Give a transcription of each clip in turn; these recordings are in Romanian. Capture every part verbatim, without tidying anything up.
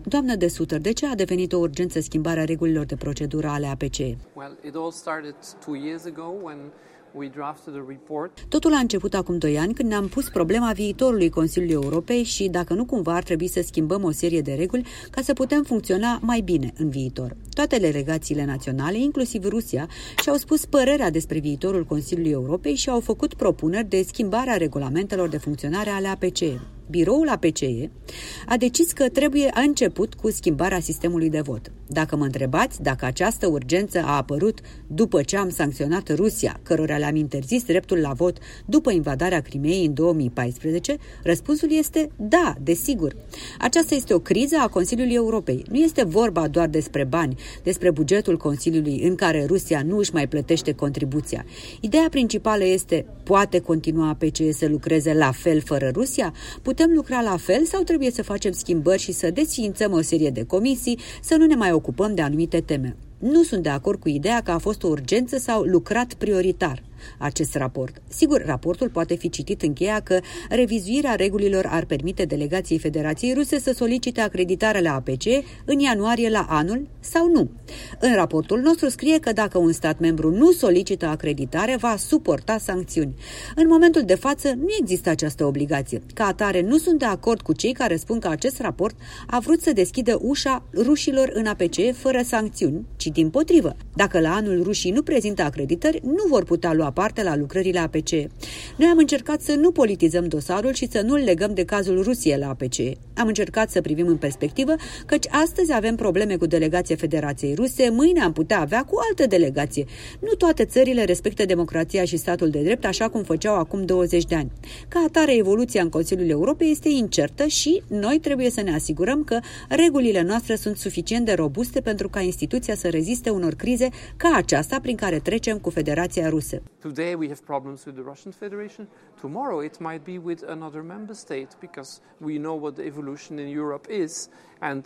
Doamnă de Sutter, de ce a devenit o urgență schimbarea regulilor de procedură ale A P C E? Well, it all started two years ago when we drafted a report. Totul a început acum doi ani când ne-am pus problema viitorului Consiliului Europei și dacă nu cumva ar trebui să schimbăm o serie de reguli ca să putem funcționa mai bine în viitor. Toate delegațiile naționale, inclusiv Rusia, și-au spus părerea despre viitorul Consiliului Europei și au făcut propuneri de schimbare a regulamentelor de funcționare ale A P C E. Biroul A P C E a decis că trebuie a început cu schimbarea sistemului de vot. Dacă mă întrebați dacă această urgență a apărut după ce am sancționat Rusia, cărora le-am interzis dreptul la vot după invadarea Crimeei în două mii paisprezece, răspunsul este da, desigur. Aceasta este o criză a Consiliului Europei. Nu este vorba doar despre bani, despre bugetul Consiliului în care Rusia nu își mai plătește contribuția. Ideea principală este, poate continua A P C E să lucreze la fel fără Rusia? Putem lucra la fel sau trebuie să facem schimbări și să desființăm o serie de comisii, să nu ne mai ocupăm de anumite teme? Nu sunt de acord cu ideea că a fost o urgență sau lucrat prioritar acest raport. Sigur, raportul poate fi citit în cheia că revizuirea regulilor ar permite delegației Federației Ruse să solicite acreditarea la A P C E în ianuarie la anul sau nu. În raportul nostru scrie că dacă un stat membru nu solicită acreditare, va suporta sancțiuni. În momentul de față nu există această obligație. Ca atare, nu sunt de acord cu cei care spun că acest raport a vrut să deschidă ușa rușilor în A P C E fără sancțiuni, ci dimpotrivă. Dacă la anul rușii nu prezintă acreditări, nu vor putea lua parte la lucrările A P C E. Noi am încercat să nu politizăm dosarul și să nu-l legăm de cazul Rusiei la A P C E. Am încercat să privim în perspectivă, căci astăzi avem probleme cu delegația Federației Ruse, mâine am putea avea cu altă delegație. Nu toate țările respectă democrația și statul de drept așa cum făceau acum douăzeci de ani. Ca atare, evoluția în Consiliul Europei este incertă și noi trebuie să ne asigurăm că regulile noastre sunt suficient de robuste pentru ca instituția să reziste unor crize ca aceasta prin care trecem cu Federația Rusă. Today we have problems with the Russian Federation. Tomorrow it might be with another member state because we know what the evolution in Europe is, and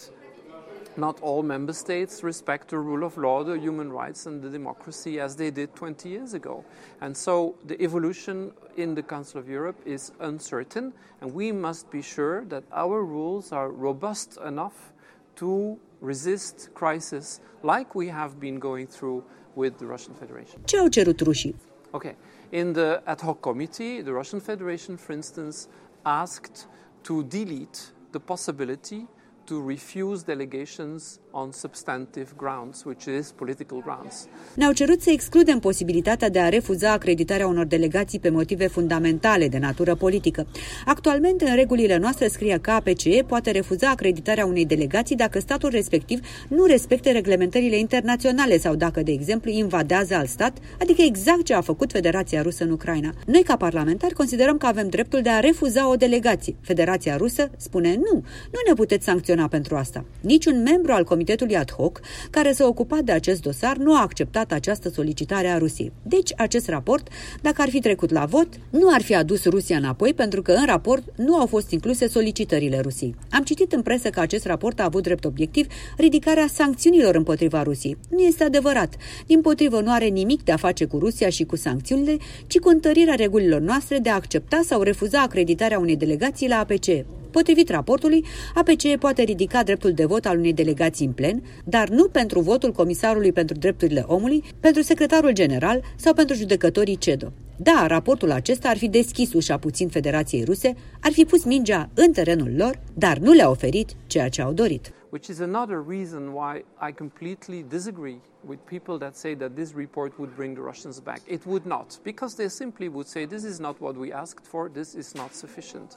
not all member states respect the rule of law, the human rights and the democracy as they did twenty years ago. And so the evolution in the Council of Europe is uncertain, and we must be sure that our rules are robust enough to resist crisis like we have been going through with the Russian Federation. Ce au cerut rușii? Okay. In the ad hoc committee, the Russian Federation, for instance, asked to delete the possibility to refuse delegations on substantive grounds, which is political grounds. Ne-au cerut să excludem posibilitatea de a refuza acreditarea unor delegații pe motive fundamentale de natură politică. Actualmente, în regulile noastre scrie că A P C E poate refuza acreditarea unei delegații dacă statul respectiv nu respecte reglementările internaționale sau dacă, de exemplu, invadează alt stat, adică exact ce a făcut Federația Rusă în Ucraina. Noi, ca parlamentari, considerăm că avem dreptul de a refuza o delegație. Federația Rusă spune nu, nu ne puteți sancționa pentru asta. Niciun membru al Comitetului ad hoc care s-a ocupat de acest dosar nu a acceptat această solicitare a Rusiei. Deci, acest raport, dacă ar fi trecut la vot, nu ar fi adus Rusia înapoi pentru că în raport nu au fost incluse solicitările Rusiei. Am citit în presă că acest raport a avut drept obiectiv ridicarea sancțiunilor împotriva Rusiei. Nu este adevărat. Dimpotrivă, nu are nimic de a face cu Rusia și cu sancțiunile, ci cu întărirea regulilor noastre de a accepta sau refuza acreditarea unei delegații la A P C E. Potrivit raportului, A P C E poate ridica dreptul de vot al unei delegații în plen, dar nu pentru votul Comisarului pentru Drepturile Omului, pentru secretarul general sau pentru judecătorii C E D O. Da, raportul acesta ar fi deschis ușa puțin Federației Ruse, ar fi pus mingea în terenul lor, dar nu le-a oferit ceea ce au dorit. Which is another reason why I completely disagree with people that say that this report would bring the Russians back. It would not, because they simply would say this is not what we asked for, this is not sufficient.